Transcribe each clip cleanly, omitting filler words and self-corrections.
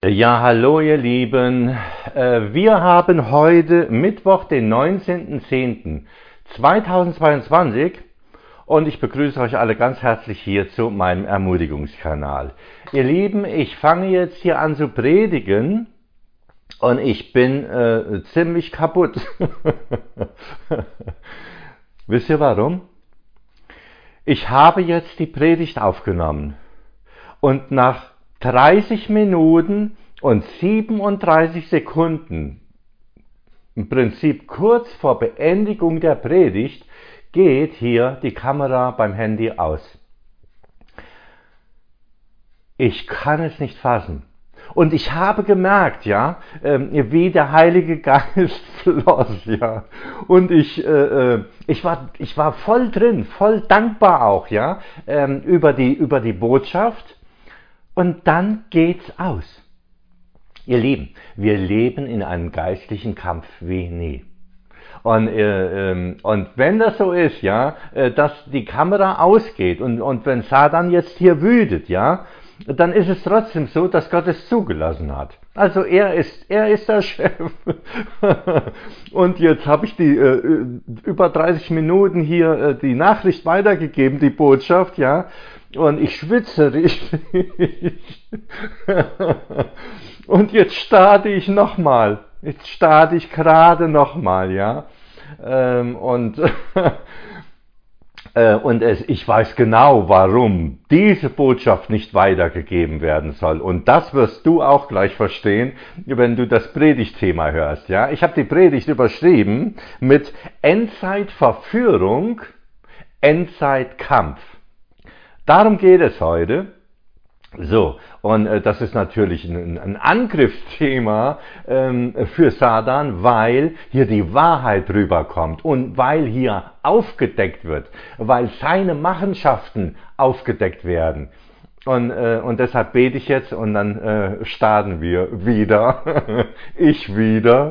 Ja, hallo ihr Lieben. Wir haben heute Mittwoch, den 19.10.2022 und ich begrüße euch alle ganz herzlich hier zu meinem Ermutigungskanal. Ihr Lieben, ich fange jetzt hier an zu predigen und ich bin ziemlich kaputt. Wisst ihr warum? Ich habe jetzt die Predigt aufgenommen und nach 30 Minuten und 37 Sekunden, im Prinzip kurz vor Beendigung der Predigt, geht hier die Kamera beim Handy aus. Ich kann es nicht fassen. Und ich habe gemerkt, wie der Heilige Geist floss, Und ich war voll drin, voll dankbar auch, über die Botschaft. Und dann geht's aus. Ihr Lieben, wir leben in einem geistlichen Kampf wie nie. Und wenn das so ist, dass die Kamera ausgeht und wenn Satan jetzt hier wütet, dann ist es trotzdem so, dass Gott es zugelassen hat. Also er ist der Chef. Und jetzt habe ich die über 30 Minuten hier die Nachricht weitergegeben, die Botschaft, und ich schwitze richtig. Und jetzt starte ich nochmal. Jetzt starte ich gerade nochmal, ich weiß genau, warum diese Botschaft nicht weitergegeben werden soll. Und das wirst du auch gleich verstehen, wenn du das Predigtthema hörst. Ich habe die Predigt überschrieben mit Endzeitverführung, Endzeitkampf. Darum geht es heute. So, und das ist natürlich ein Angriffsthema für Satan, weil hier die Wahrheit rüberkommt und weil hier aufgedeckt wird, weil seine Machenschaften aufgedeckt werden. Und deshalb bete ich jetzt und dann starten wir wieder, ich wieder.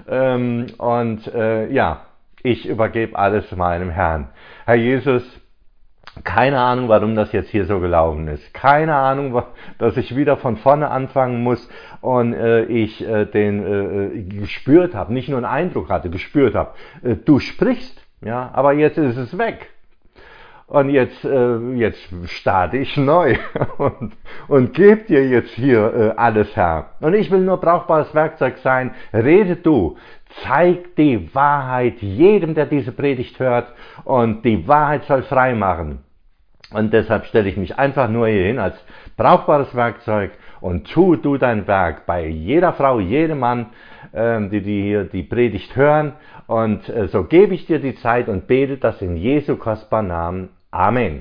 Ich übergebe alles meinem Herrn. Herr Jesus, keine Ahnung, warum das jetzt hier so gelaufen ist. Keine Ahnung, dass ich wieder von vorne anfangen muss und ich gespürt habe, nicht nur einen Eindruck hatte, gespürt habe, du sprichst, aber jetzt ist es weg. Und jetzt starte ich neu und gebe dir jetzt hier alles, Herr. Und ich will nur brauchbares Werkzeug sein. Rede du, zeig die Wahrheit jedem, der diese Predigt hört, und die Wahrheit soll frei machen. Und deshalb stelle ich mich einfach nur hier hin als brauchbares Werkzeug und tu du dein Werk bei jeder Frau, jedem Mann, die hier die Predigt hören. Und so gebe ich dir die Zeit und bete das in Jesu kostbaren Namen. Amen.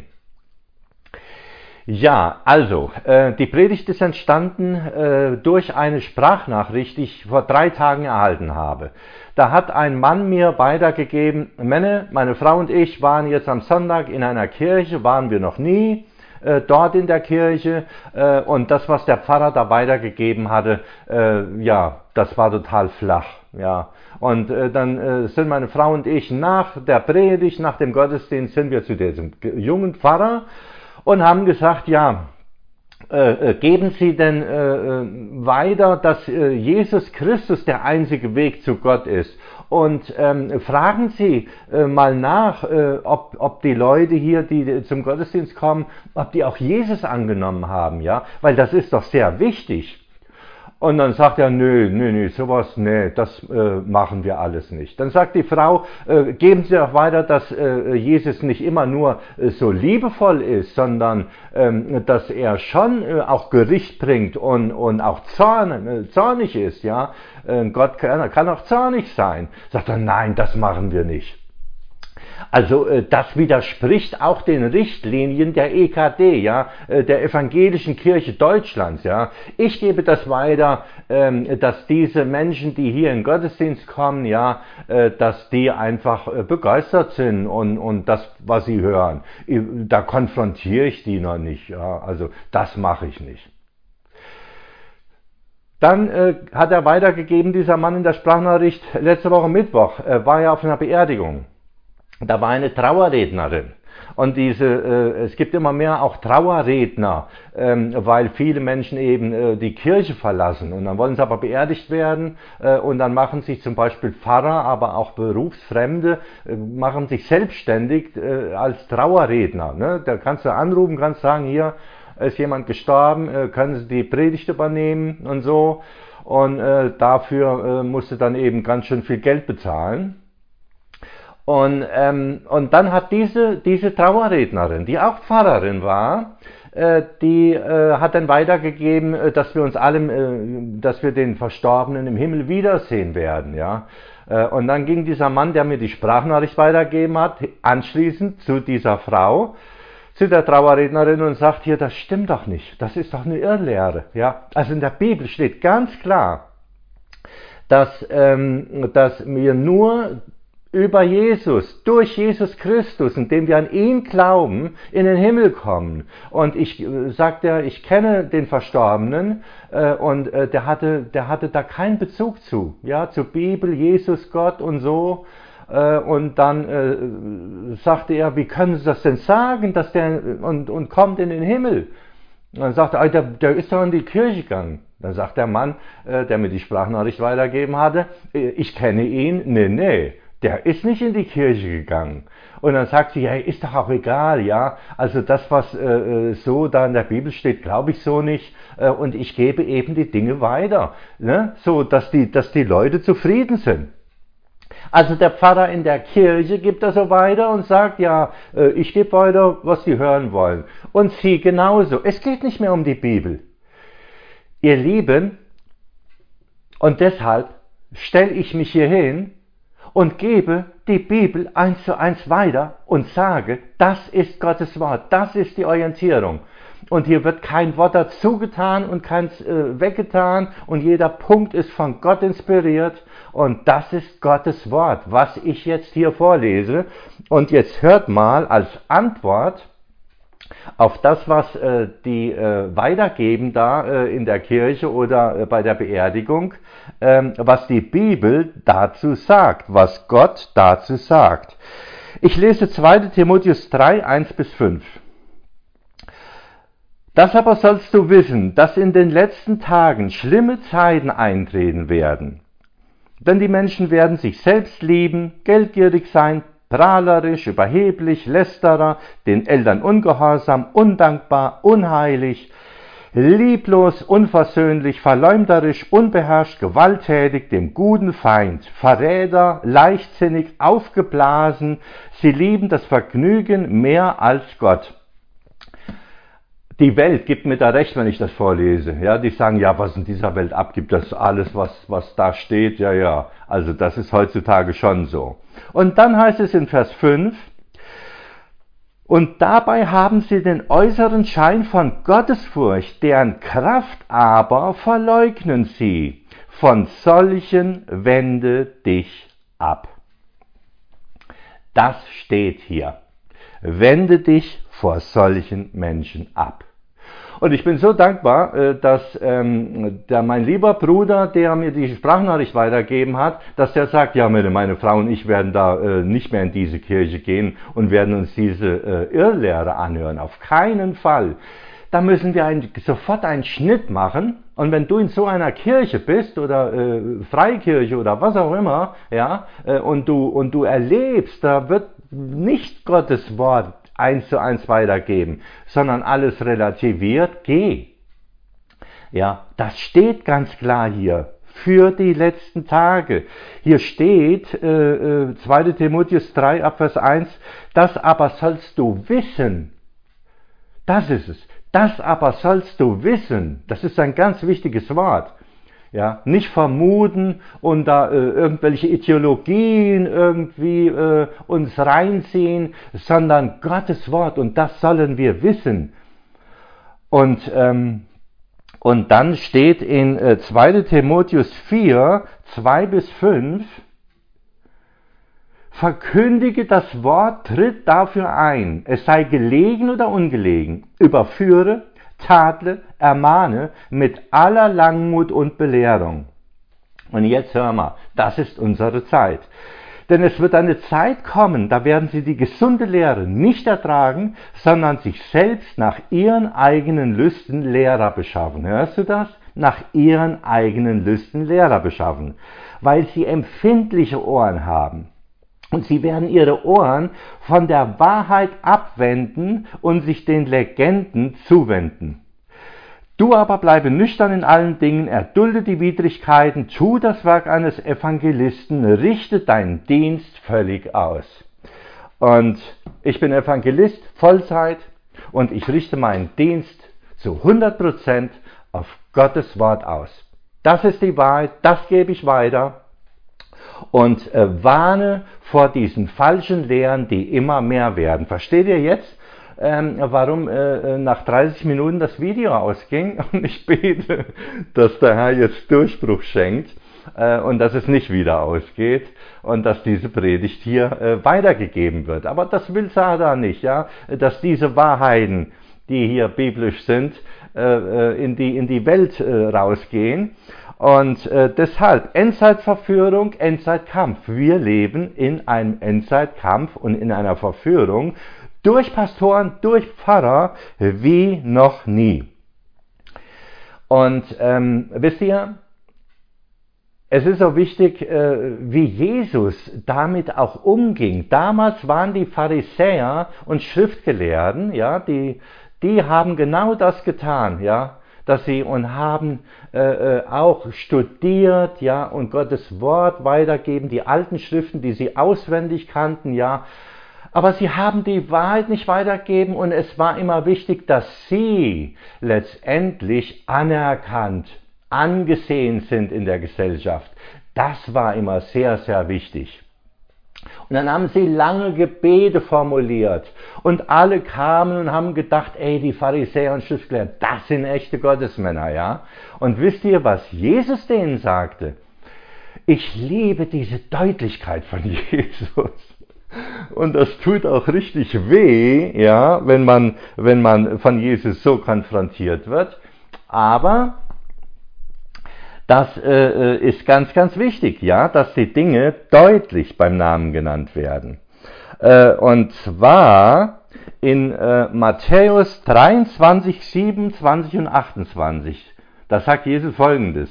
Ja, also, die Predigt ist entstanden durch eine Sprachnachricht, die ich vor 3 Tagen erhalten habe. Da hat ein Mann mir weitergegeben, meine Frau und ich waren jetzt am Sonntag in einer Kirche, waren wir noch nie dort in der Kirche, und das, was der Pfarrer da weitergegeben hatte, das war total flach, Und dann sind meine Frau und ich nach der Predigt, nach dem Gottesdienst, sind wir zu diesem jungen Pfarrer und haben gesagt, geben Sie denn weiter, dass Jesus Christus der einzige Weg zu Gott ist? Und fragen Sie mal nach, ob die Leute hier, die zum Gottesdienst kommen, ob die auch Jesus angenommen haben, weil das ist doch sehr wichtig. Und dann sagt er, nö, das machen wir alles nicht. Dann sagt die Frau, geben Sie auch weiter, dass Jesus nicht immer nur so liebevoll ist, sondern dass er schon auch Gericht bringt und auch zornig ist, Gott kann auch zornig sein. Sagt er, nein, das machen wir nicht. Also das widerspricht auch den Richtlinien der EKD, der Evangelischen Kirche Deutschlands. Ich gebe das weiter, dass diese Menschen, die hier in den Gottesdienst kommen, dass die einfach begeistert sind und das, was sie hören. Da konfrontiere ich die noch nicht. Also das mache ich nicht. Dann hat er weitergegeben, dieser Mann in der Sprachnachricht, letzte Woche Mittwoch war er auf einer Beerdigung. Da war eine Trauerrednerin Und es gibt immer mehr auch Trauerredner, weil viele Menschen eben die Kirche verlassen und dann wollen sie aber beerdigt werden und dann machen sich zum Beispiel Pfarrer, aber auch Berufsfremde, machen sich selbstständig als Trauerredner. Ne? Da kannst du anrufen, kannst sagen, hier ist jemand gestorben, können Sie die Predigt übernehmen und so. Und dafür musst du dann eben ganz schön viel Geld bezahlen. Und dann hat diese Trauerrednerin, die auch Pfarrerin war, die hat dann weitergegeben, dass wir uns dass wir den Verstorbenen im Himmel wiedersehen werden, ja. Und dann ging dieser Mann, der mir die Sprachnachricht weitergegeben hat, anschließend zu dieser Frau, zu der Trauerrednerin und sagt, hier, das stimmt doch nicht, das ist doch eine Irrlehre, ja. Also in der Bibel steht ganz klar, dass wir nur über Jesus, durch Jesus Christus, indem wir an ihn glauben, in den Himmel kommen. Und sagt er, ich kenne den Verstorbenen und der hatte da keinen Bezug zu, ja, zur Bibel, Jesus, Gott und so. Und dann sagte er, wie können Sie das denn sagen, dass und kommt in den Himmel? Und dann sagte er, der ist doch in die Kirche gegangen. Dann sagt der Mann, der mir die Sprachnachricht weitergegeben hatte, ich kenne ihn, nee. Der ist nicht in die Kirche gegangen. Und dann sagt sie, ja, ist doch auch egal, ja. Also das, was so da in der Bibel steht, glaube ich so nicht. Und ich gebe eben die Dinge weiter, ne? So, dass die Leute zufrieden sind. Also der Pfarrer in der Kirche gibt das so weiter und sagt, ja, ich gebe weiter, was sie hören wollen. Und sie genauso. Es geht nicht mehr um die Bibel. Ihr Lieben, und deshalb stelle ich mich hier hin und gebe die Bibel 1:1 weiter und sage, das ist Gottes Wort, das ist die Orientierung. Und hier wird kein Wort dazu getan und keins weggetan und jeder Punkt ist von Gott inspiriert und das ist Gottes Wort, was ich jetzt hier vorlese. Und jetzt hört mal als Antwort auf das, was die weitergeben da in der Kirche oder bei der Beerdigung, was die Bibel dazu sagt, was Gott dazu sagt. Ich lese 2. Timotheus 3, 1-5. Das aber sollst du wissen, dass in den letzten Tagen schlimme Zeiten eintreten werden. Denn die Menschen werden sich selbst lieben, geldgierig sein, prahlerisch, überheblich, Lästerer, den Eltern ungehorsam, undankbar, unheilig, lieblos, unversöhnlich, verleumderisch, unbeherrscht, gewalttätig, dem guten Feind, Verräter, leichtsinnig, aufgeblasen, sie lieben das Vergnügen mehr als Gott. Die Welt gibt mir da recht, wenn ich das vorlese. Ja, die sagen, ja, was in dieser Welt abgibt, das ist alles, was da steht, ja. Also das ist heutzutage schon so. Und dann heißt es in Vers 5, und dabei haben sie den äußeren Schein von Gottesfurcht, deren Kraft aber verleugnen sie. Von solchen wende dich ab. Das steht hier. Wende dich vor solchen Menschen ab. Und ich bin so dankbar, dass mein lieber Bruder, der mir die Sprachnachricht weitergegeben hat, dass der sagt, ja, meine Frau und ich werden da nicht mehr in diese Kirche gehen und werden uns diese Irrlehre anhören. Auf keinen Fall. Da müssen wir sofort einen Schnitt machen. Und wenn du in so einer Kirche bist oder Freikirche oder was auch immer, ja, und du erlebst, da wird nicht Gottes Wort 1:1 weitergeben, sondern alles relativiert, geh. Ja, das steht ganz klar hier, für die letzten Tage. Hier steht, 2. Timotheus 3, Abvers 1, das aber sollst du wissen. Das ist es. Das aber sollst du wissen. Das ist ein ganz wichtiges Wort. Ja, nicht vermuten und da irgendwelche Ideologien irgendwie uns reinziehen, sondern Gottes Wort und das sollen wir wissen. Und dann steht in 2. Timotheus 4, 2-5, verkündige das Wort, tritt dafür ein, es sei gelegen oder ungelegen, überführe, tadle, ermahne mit aller Langmut und Belehrung. Und jetzt hör mal, das ist unsere Zeit. Denn es wird eine Zeit kommen, da werden sie die gesunde Lehre nicht ertragen, sondern sich selbst nach ihren eigenen Lüsten Lehrer beschaffen. Hörst du das? Nach ihren eigenen Lüsten Lehrer beschaffen, weil sie empfindliche Ohren haben. Und sie werden ihre Ohren von der Wahrheit abwenden und sich den Legenden zuwenden. Du aber bleibe nüchtern in allen Dingen, erdulde die Widrigkeiten, tu das Werk eines Evangelisten, richte deinen Dienst völlig aus. Und ich bin Evangelist, Vollzeit, und ich richte meinen Dienst zu 100% auf Gottes Wort aus. Das ist die Wahrheit, das gebe ich weiter und warne vor diesen falschen Lehren, die immer mehr werden. Versteht ihr jetzt, warum nach 30 Minuten das Video ausging? Und ich bete, dass der Herr jetzt Durchbruch schenkt und dass es nicht wieder ausgeht und dass diese Predigt hier weitergegeben wird. Aber das will Satan nicht, ja, dass diese Wahrheiten, die hier biblisch sind, in die Welt rausgehen. Und deshalb Endzeitverführung, Endzeitkampf. Wir leben in einem Endzeitkampf und in einer Verführung durch Pastoren, durch Pfarrer wie noch nie. Und wisst ihr, es ist so wichtig, wie Jesus damit auch umging. Damals waren die Pharisäer und Schriftgelehrten, ja, die haben genau das getan, ja, dass sie und haben auch studiert, ja, und Gottes Wort weitergeben, die alten Schriften, die sie auswendig kannten, ja, aber sie haben die Wahrheit nicht weitergegeben und es war immer wichtig, dass sie letztendlich anerkannt, angesehen sind in der Gesellschaft. Das war immer sehr, sehr wichtig. Und dann haben sie lange Gebete formuliert und alle kamen und haben gedacht, ey, die Pharisäer und Schriftgelehrten, das sind echte Gottesmänner, ja. Und wisst ihr, was Jesus denen sagte? Ich liebe diese Deutlichkeit von Jesus. Und das tut auch richtig weh, ja, wenn man von Jesus so konfrontiert wird. Aber das ist ganz, ganz wichtig, ja, dass die Dinge deutlich beim Namen genannt werden. Und zwar in Matthäus 23, 27 und 28. Da sagt Jesus Folgendes.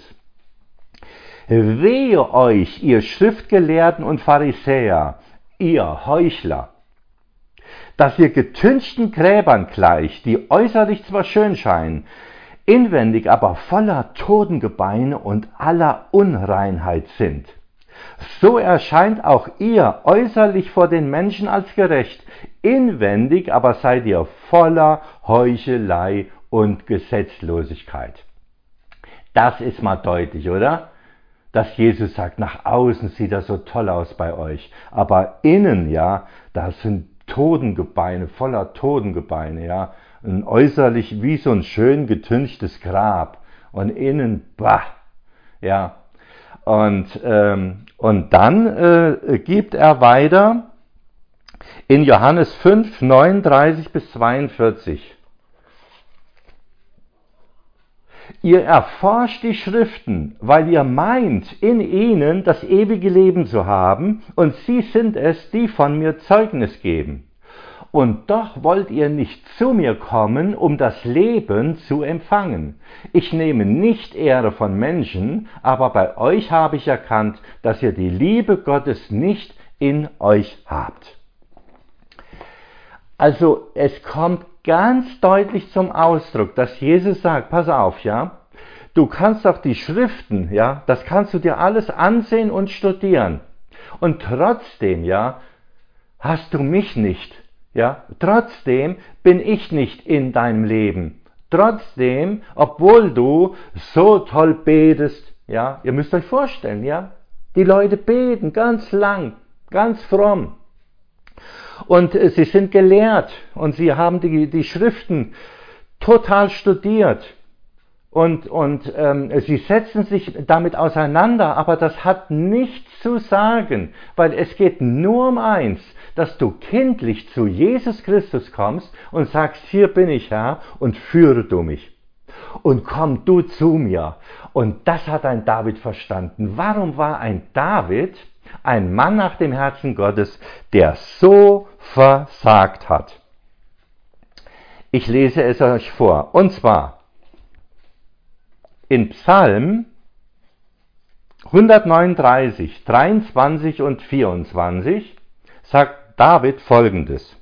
Wehe euch, ihr Schriftgelehrten und Pharisäer, ihr Heuchler, dass ihr getünchten Gräbern gleicht, die äußerlich zwar schön scheinen, inwendig aber voller Totengebeine und aller Unreinheit sind. So erscheint auch ihr äußerlich vor den Menschen als gerecht, inwendig aber seid ihr voller Heuchelei und Gesetzlosigkeit. Das ist mal deutlich, oder? Dass Jesus sagt, nach außen sieht das so toll aus bei euch, aber innen, ja, da sind Totengebeine, voller Totengebeine, ja, und äußerlich wie so ein schön getünchtes Grab und innen, bah, ja, und dann gibt er weiter in Johannes 5, 39 bis 42. Ihr erforscht die Schriften, weil ihr meint, in ihnen das ewige Leben zu haben, und sie sind es, die von mir Zeugnis geben. Und doch wollt ihr nicht zu mir kommen, um das Leben zu empfangen. Ich nehme nicht Ehre von Menschen, aber bei euch habe ich erkannt, dass ihr die Liebe Gottes nicht in euch habt. Also es kommt ganz deutlich zum Ausdruck, dass Jesus sagt, pass auf, ja, du kannst auch die Schriften, ja, das kannst du dir alles ansehen und studieren. Und trotzdem, ja, hast du mich nicht, ja, trotzdem bin ich nicht in deinem Leben. Trotzdem, obwohl du so toll betest, ja, ihr müsst euch vorstellen, ja, die Leute beten ganz lang, ganz fromm. Und sie sind gelehrt und sie haben die Schriften total studiert und sie setzen sich damit auseinander, aber das hat nichts zu sagen, weil es geht nur um eins, dass du kindlich zu Jesus Christus kommst und sagst, hier bin ich Herr und führe du mich. Und komm du zu mir. Und das hat ein David verstanden. Warum war ein David Ein Mann nach dem Herzen Gottes, der so versagt hat. Ich lese es euch vor. Und zwar in Psalm 139, 23 und 24 sagt David Folgendes.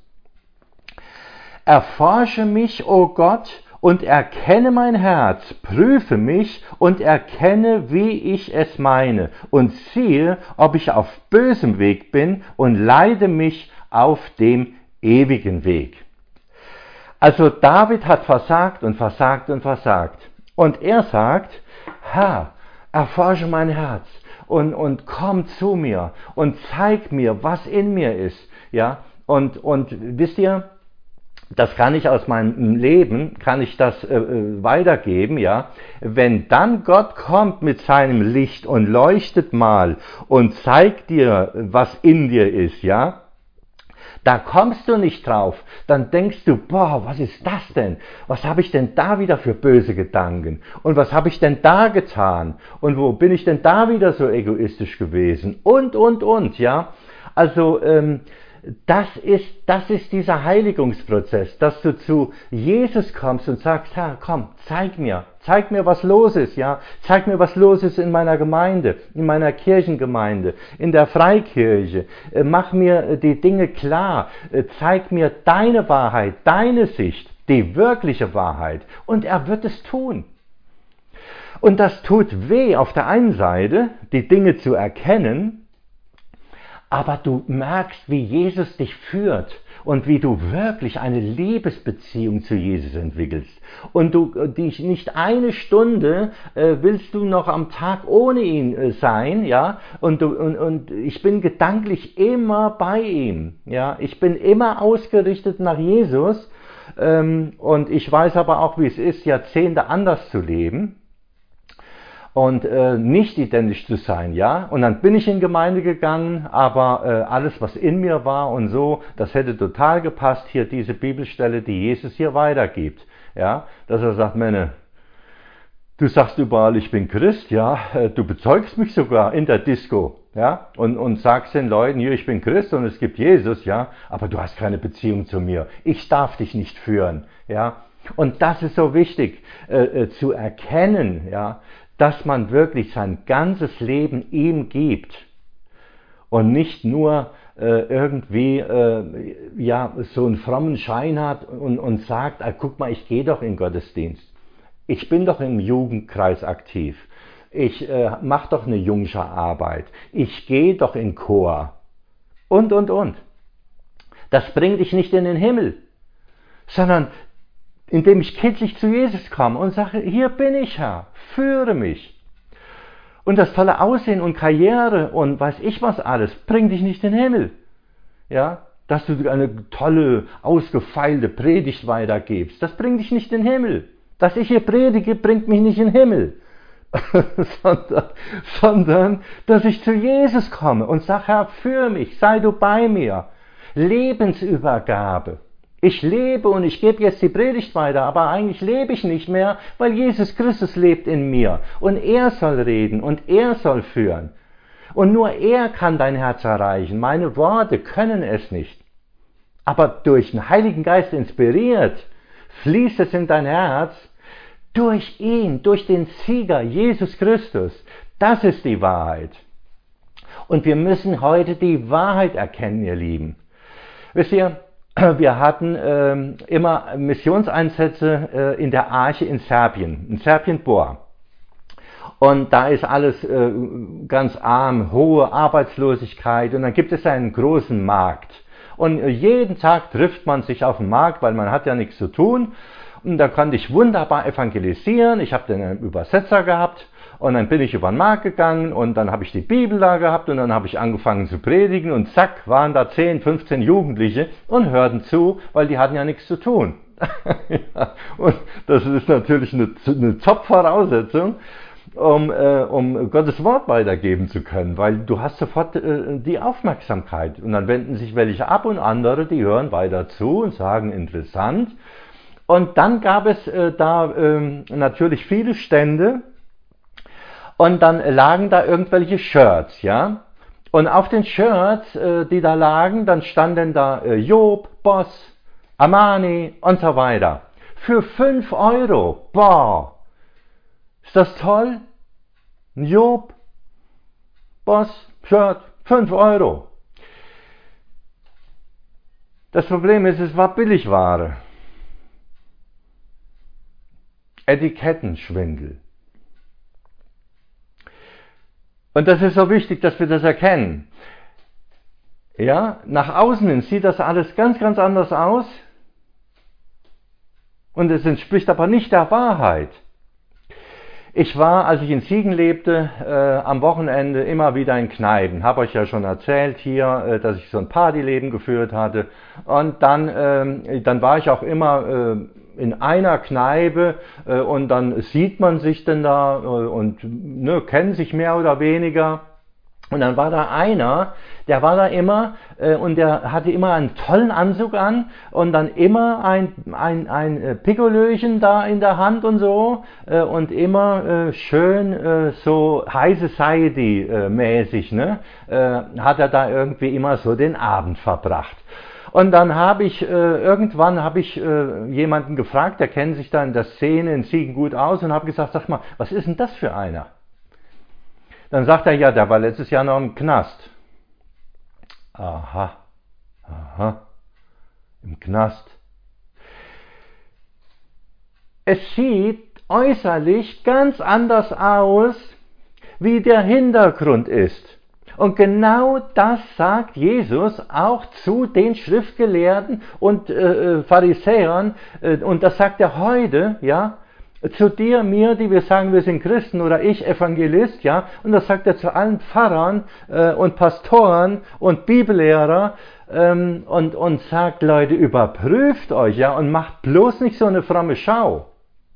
Erforsche mich, o Gott, und erkenne mein Herz, prüfe mich und erkenne, wie ich es meine, und siehe, ob ich auf bösem Weg bin, und leite mich auf dem ewigen Weg. Also David hat versagt und versagt und versagt. Und er sagt, Herr, erforsche mein Herz und komm zu mir und zeig mir, was in mir ist. Ja? Und wisst ihr, das kann ich aus meinem Leben, kann ich das weitergeben, ja. Wenn dann Gott kommt mit seinem Licht und leuchtet mal und zeigt dir, was in dir ist, ja, da kommst du nicht drauf. Dann denkst du, boah, was ist das denn? Was habe ich denn da wieder für böse Gedanken? Und was habe ich denn da getan? Und wo bin ich denn da wieder so egoistisch gewesen? Und, ja. Also, das ist dieser Heiligungsprozess, dass du zu Jesus kommst und sagst, Herr, komm, zeig mir, was los ist, ja, zeig mir, was los ist in meiner Gemeinde, in meiner Kirchengemeinde, in der Freikirche, mach mir die Dinge klar, zeig mir deine Wahrheit, deine Sicht, die wirkliche Wahrheit, und er wird es tun. Und das tut weh auf der einen Seite, die Dinge zu erkennen, aber du merkst, wie Jesus dich führt und wie du wirklich eine Liebesbeziehung zu Jesus entwickelst. Und du dich nicht eine Stunde willst du noch am Tag ohne ihn sein, ja? Und ich bin gedanklich immer bei ihm, ja? Ich bin immer ausgerichtet nach Jesus und ich weiß aber auch, wie es ist, Jahrzehnte anders zu leben. Und nicht identisch zu sein, ja. Und dann bin ich in Gemeinde gegangen, aber alles, was in mir war und so, das hätte total gepasst, hier diese Bibelstelle, die Jesus hier weitergibt, ja. Dass er sagt, Männer, du sagst überall, ich bin Christ, ja. Du bezeugst mich sogar in der Disco, ja. Und sagst den Leuten, hier, ich bin Christ und es gibt Jesus, ja. Aber du hast keine Beziehung zu mir. Ich darf dich nicht führen, ja. Und das ist so wichtig, zu erkennen, ja, dass man wirklich sein ganzes Leben ihm gibt und nicht nur irgendwie so einen frommen Schein hat und sagt, guck mal, ich gehe doch in Gottesdienst, ich bin doch im Jugendkreis aktiv, ich mache doch eine Jungscherarbeit, ich gehe doch in Chor und. Das bringt dich nicht in den Himmel, sondern indem ich kindlich zu Jesus komme und sage, hier bin ich, Herr, führe mich. Und das tolle Aussehen und Karriere und weiß ich was alles, bringt dich nicht in den Himmel. Ja, dass du eine tolle, ausgefeilte Predigt weitergibst, das bringt dich nicht in den Himmel. Dass ich hier predige, bringt mich nicht in den Himmel. sondern, dass ich zu Jesus komme und sage, Herr, führe mich, sei du bei mir. Lebensübergabe. Ich lebe und ich gebe jetzt die Predigt weiter, aber eigentlich lebe ich nicht mehr, weil Jesus Christus lebt in mir. Und er soll reden und er soll führen. Und nur er kann dein Herz erreichen. Meine Worte können es nicht. Aber durch den Heiligen Geist inspiriert, fließt es in dein Herz, durch ihn, durch den Sieger, Jesus Christus. Das ist die Wahrheit. Und wir müssen heute die Wahrheit erkennen, ihr Lieben. Wisst ihr, wir hatten immer Missionseinsätze in der Arche in Serbien Bor. Und da ist alles ganz arm, hohe Arbeitslosigkeit und dann gibt es einen großen Markt. Und jeden Tag trifft man sich auf dem Markt, weil man hat ja nichts zu tun. Und da konnte ich wunderbar evangelisieren. Ich habe dann einen Übersetzer gehabt. Und dann bin ich über den Markt gegangen und dann habe ich die Bibel da gehabt und dann habe ich angefangen zu predigen und zack, waren da 10, 15 Jugendliche und hörten zu, weil die hatten ja nichts zu tun. Ja, und das ist natürlich eine Top-Voraussetzung, um Gottes Wort weitergeben zu können, weil du hast sofort die Aufmerksamkeit und dann wenden sich welche ab und andere, die hören weiter zu und sagen, interessant. Und dann gab es natürlich viele Stände. Und dann lagen da irgendwelche Shirts, ja. Und auf den Shirts, die da lagen, dann standen da Job, Boss, Armani und so weiter. Für 5 Euro. Boah! Ist das toll? Ein Job, Boss, Shirt, 5 Euro. Das Problem ist, es war Billigware. Etikettenschwindel. Und das ist so wichtig, dass wir das erkennen. Ja, nach außen hin sieht das alles ganz, ganz anders aus. Und es entspricht aber nicht der Wahrheit. Ich war, als ich in Siegen lebte, am Wochenende immer wieder in Kneipen. Habe euch ja schon erzählt hier, dass ich so ein Partyleben geführt hatte. Und dann war ich auch immer in einer Kneipe und dann sieht man sich denn da und kennt sich mehr oder weniger. Und dann war da einer, der war da immer und der hatte immer einen tollen Anzug an und dann immer ein Pikolöchen da in der Hand und so und immer schön so High Society mäßig, ne? Hat er da irgendwie immer so den Abend verbracht. Und dann habe ich irgendwann jemanden gefragt, der kennt sich da in der Szene in Siegen gut aus und habe gesagt, sag mal, was ist denn das für einer? Dann sagt er, ja, der war letztes Jahr noch im Knast. Aha, im Knast. Es sieht äußerlich ganz anders aus, wie der Hintergrund ist. Und genau das sagt Jesus auch zu den Schriftgelehrten und Pharisäern. Und das sagt er heute, ja, zu dir, mir, die wir sagen, wir sind Christen oder ich Evangelist, ja, und das sagt er zu allen Pfarrern und Pastoren und Bibellehrer und sagt, Leute, überprüft euch, ja, und macht bloß nicht so eine fromme Schau.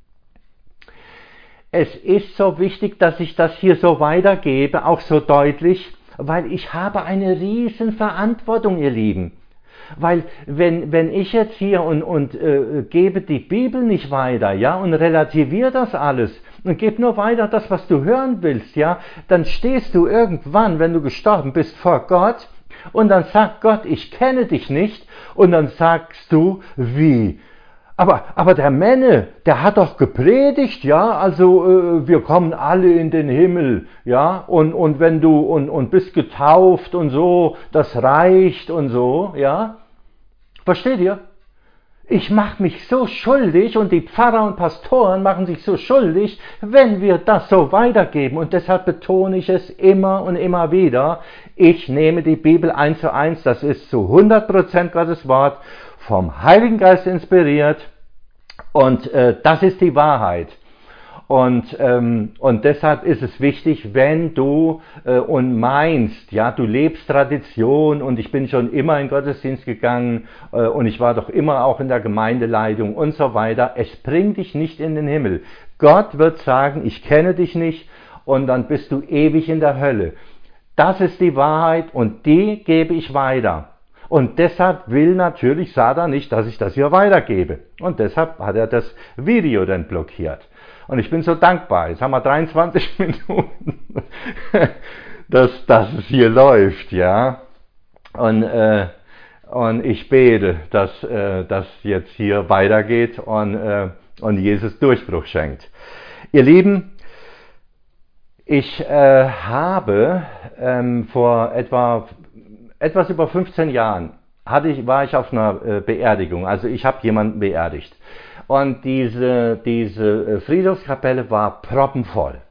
Es ist so wichtig, dass ich das hier so weitergebe, auch so deutlich, weil ich habe eine riesen Verantwortung, ihr Lieben. Weil wenn ich jetzt hier und gebe die Bibel nicht weiter, ja, und relativiere das alles und gebe nur weiter das, was du hören willst, ja, dann stehst du irgendwann, wenn du gestorben bist, vor Gott und dann sagt Gott, ich kenne dich nicht und dann sagst du, wie? Aber der Menne, der hat doch gepredigt, ja, also wir kommen alle in den Himmel, ja, und wenn du und bist getauft und so, das reicht und so, ja. Versteht ihr? Ich mache mich so schuldig und die Pfarrer und Pastoren machen sich so schuldig, wenn wir das so weitergeben. Und deshalb betone ich es immer und immer wieder. Ich nehme die Bibel 1:1, das ist zu 100% Gottes Wort, vom Heiligen Geist inspiriert und das ist die Wahrheit. Und deshalb ist es wichtig, wenn du und meinst, ja, du lebst Tradition und ich bin schon immer in den Gottesdienst gegangen und ich war doch immer auch in der Gemeindeleitung und so weiter. Es bringt dich nicht in den Himmel. Gott wird sagen, ich kenne dich nicht und dann bist du ewig in der Hölle. Das ist die Wahrheit und die gebe ich weiter. Und deshalb will natürlich Satan nicht, dass ich das hier weitergebe. Und deshalb hat er das Video dann blockiert. Und ich bin so dankbar, jetzt haben wir 23 Minuten, dass es hier läuft, ja. Und ich bete, dass das jetzt hier weitergeht und Jesus Durchbruch schenkt. Ihr Lieben, ich habe vor etwas über 15 Jahren war ich auf einer Beerdigung, also ich habe jemanden beerdigt. Und diese Friedhofskapelle war proppenvoll.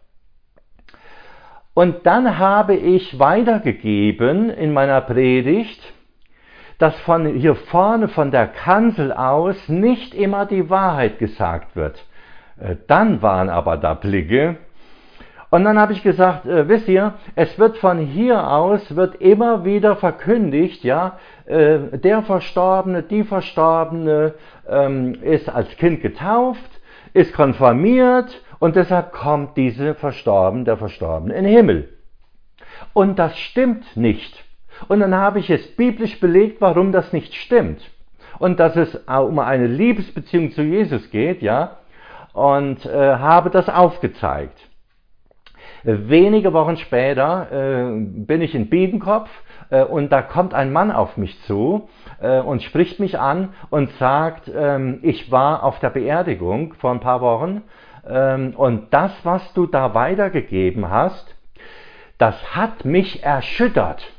Und dann habe ich weitergegeben in meiner Predigt, dass von hier vorne, von der Kanzel aus, nicht immer die Wahrheit gesagt wird. Dann waren aber da Blicke. Und dann habe ich gesagt, wisst ihr, es wird von hier aus, wird immer wieder verkündigt, ja, der Verstorbene, die Verstorbene ist als Kind getauft, ist konfirmiert und deshalb kommt der Verstorbene in den Himmel. Und das stimmt nicht. Und dann habe ich es biblisch belegt, warum das nicht stimmt. Und dass es um eine Liebesbeziehung zu Jesus geht, ja, und habe das aufgezeigt. Wenige Wochen später bin ich in Biedenkopf und da kommt ein Mann auf mich zu und spricht mich an und sagt, ich war auf der Beerdigung vor ein paar Wochen und das, was du da weitergegeben hast, das hat mich erschüttert.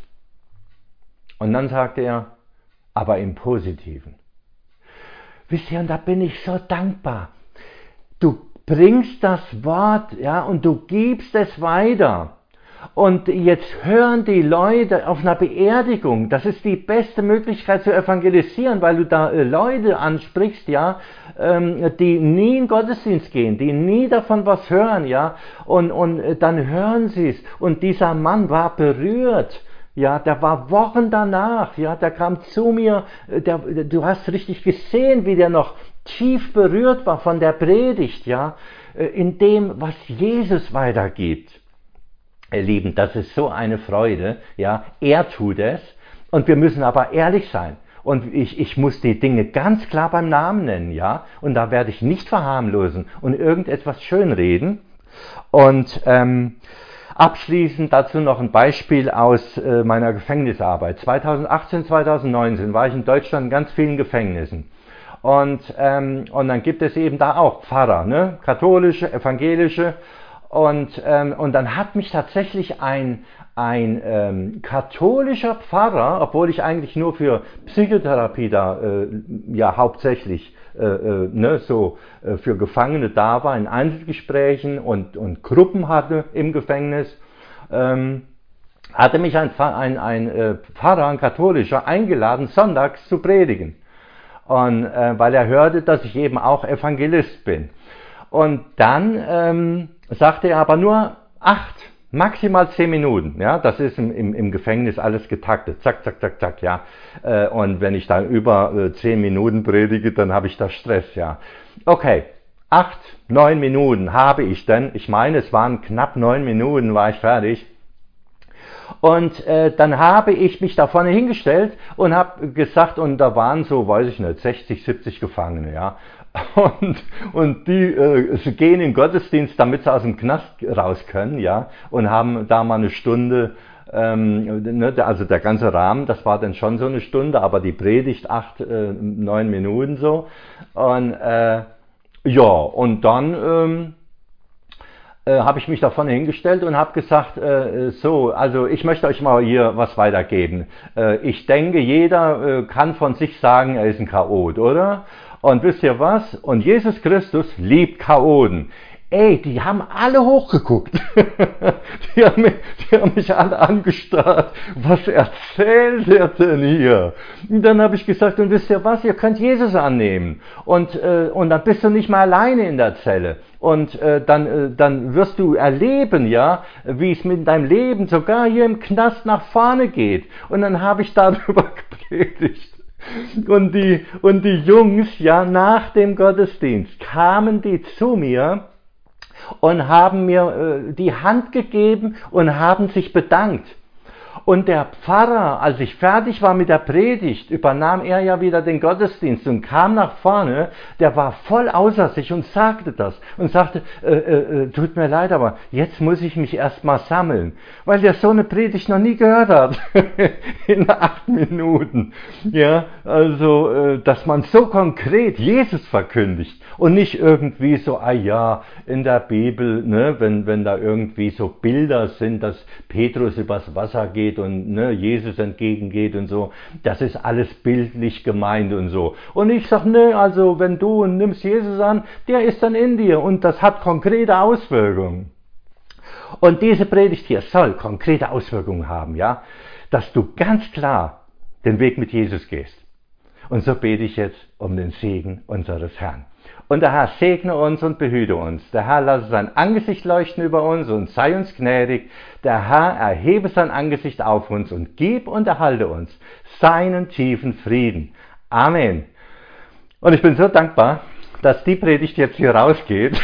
Und dann sagte er, aber im Positiven. Wisst ihr, und da bin ich so dankbar. Du bringst das Wort, ja, und du gibst es weiter. Und jetzt hören die Leute auf einer Beerdigung, das ist die beste Möglichkeit zu evangelisieren, weil du da Leute ansprichst, ja, die nie in den Gottesdienst gehen, die nie davon was hören, ja, und dann hören sie es. Und dieser Mann war berührt. Ja, der war Wochen danach, ja, der kam zu mir, du hast richtig gesehen, wie der noch tief berührt war von der Predigt, ja, in dem, was Jesus weitergibt. Ihr Lieben, das ist so eine Freude, ja, er tut es und wir müssen aber ehrlich sein. Und ich muss die Dinge ganz klar beim Namen nennen, ja, und da werde ich nicht verharmlosen und irgendetwas schönreden. Und abschließend dazu noch ein Beispiel aus meiner Gefängnisarbeit. 2018, 2019 war ich in Deutschland in ganz vielen Gefängnissen. Und dann gibt es eben da auch Pfarrer, ne? Katholische, evangelische. Und dann hat mich tatsächlich ein katholischer Pfarrer, obwohl ich eigentlich nur für Psychotherapie da ja hauptsächlich für Gefangene da war, in Einzelgesprächen und Gruppen hatte im Gefängnis, hatte mich ein Pfarrer, ein katholischer, eingeladen, sonntags zu predigen. Und weil er hörte, dass ich eben auch Evangelist bin. Und dann sagte er aber nur 8, maximal 10 Minuten. Ja, das ist im Gefängnis alles getaktet. Zack, zack, zack, zack, ja. Und wenn ich da über 10 Minuten predige, dann habe ich da Stress, ja. Okay, 8, 9 Minuten habe ich denn. Ich meine, es waren knapp 9 Minuten, war ich fertig. Und dann habe ich mich da vorne hingestellt und habe gesagt, und da waren so, weiß ich nicht, 60, 70 Gefangene, ja. Und die gehen in den Gottesdienst, damit sie aus dem Knast raus können, ja, und haben da mal eine Stunde, also der ganze Rahmen, das war dann schon so eine Stunde, aber die Predigt 8, 9 Minuten so. Und ja, und dann habe ich mich da vorne hingestellt und habe gesagt, so, also ich möchte euch mal hier was weitergeben. Ich denke, jeder kann von sich sagen, er ist ein Chaot, oder? Und wisst ihr was? Und Jesus Christus liebt Chaoten. Ey, die haben alle hochgeguckt. die haben mich alle angestarrt. Was erzählt er denn hier? Und dann habe ich gesagt, und wisst ihr was? Ihr könnt Jesus annehmen. Und dann bist du nicht mehr alleine in der Zelle. Und dann wirst du erleben, ja, wie es mit deinem Leben sogar hier im Knast nach vorne geht. Und dann habe ich darüber gepredigt. Und die Jungs, ja, nach dem Gottesdienst kamen die zu mir und haben mir die Hand gegeben und haben sich bedankt. Und der Pfarrer, als ich fertig war mit der Predigt, übernahm er ja wieder den Gottesdienst und kam nach vorne, der war voll außer sich und sagte das und sagte, tut mir leid, aber jetzt muss ich mich erstmal sammeln, weil der so eine Predigt noch nie gehört hat, in 8 Minuten. Ja, also, dass man so konkret Jesus verkündigt und nicht irgendwie so, ah ja, in der Bibel, ne, wenn da irgendwie so Bilder sind, dass Petrus übers Wasser geht und ne, Jesus entgegengeht und so, das ist alles bildlich gemeint und so. Und ich sag, ne, also wenn du nimmst Jesus an, der ist dann in dir und das hat konkrete Auswirkungen. Und diese Predigt hier soll konkrete Auswirkungen haben, ja, dass du ganz klar den Weg mit Jesus gehst. Und so bete ich jetzt um den Segen unseres Herrn. Und der Herr segne uns und behüte uns. Der Herr lasse sein Angesicht leuchten über uns und sei uns gnädig. Der Herr erhebe sein Angesicht auf uns und gib und erhalte uns seinen tiefen Frieden. Amen. Und ich bin so dankbar, dass die Predigt jetzt hier rausgeht.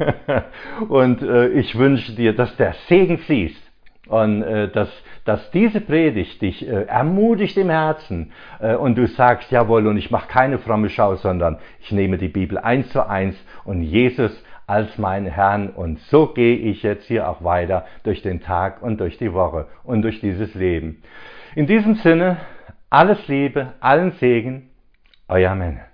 Und ich wünsche dir, dass der Segen fließt. Und dass diese Predigt dich ermutigt im Herzen und du sagst, jawohl, und ich mache keine fromme Schau, sondern ich nehme die Bibel 1:1 und Jesus als meinen Herrn. Und so gehe ich jetzt hier auch weiter durch den Tag und durch die Woche und durch dieses Leben. In diesem Sinne, alles Liebe, allen Segen, euer Menne.